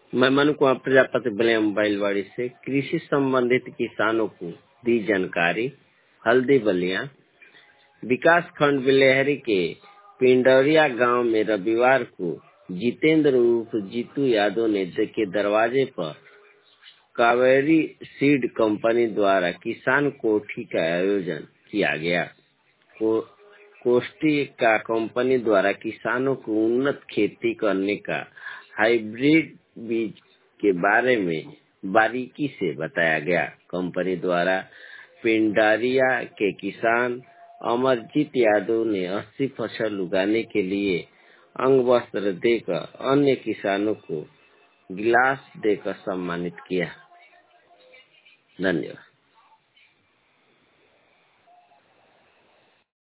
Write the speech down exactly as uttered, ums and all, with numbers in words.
मैं मनु कुमार प्रजापति बलिया मोबाइलवाड़ी से कृषि संबंधित किसानों को दी जानकारी। हल्दी बलिया विकास खंड बिलेहरी के पिंडौरिया गांव में रविवार को जितेंद्र उर्फ जीतू यादव ने के दरवाजे पर कावेरी सीड कंपनी द्वारा किसान कोठी का आयोजन किया गया। को, कोष्ठी का कंपनी द्वारा किसानों को उन्नत खेती करने का हाइब्रिड बीज के बारे में बारीकी से बताया गया। कंपनी द्वारा पिंडारिया के किसान अमरजीत यादव ने अस्सी फसल उगाने के लिए अंग वस्त्र देकर अन्य किसानों को गिलास देकर सम्मानित किया। धन्यवाद।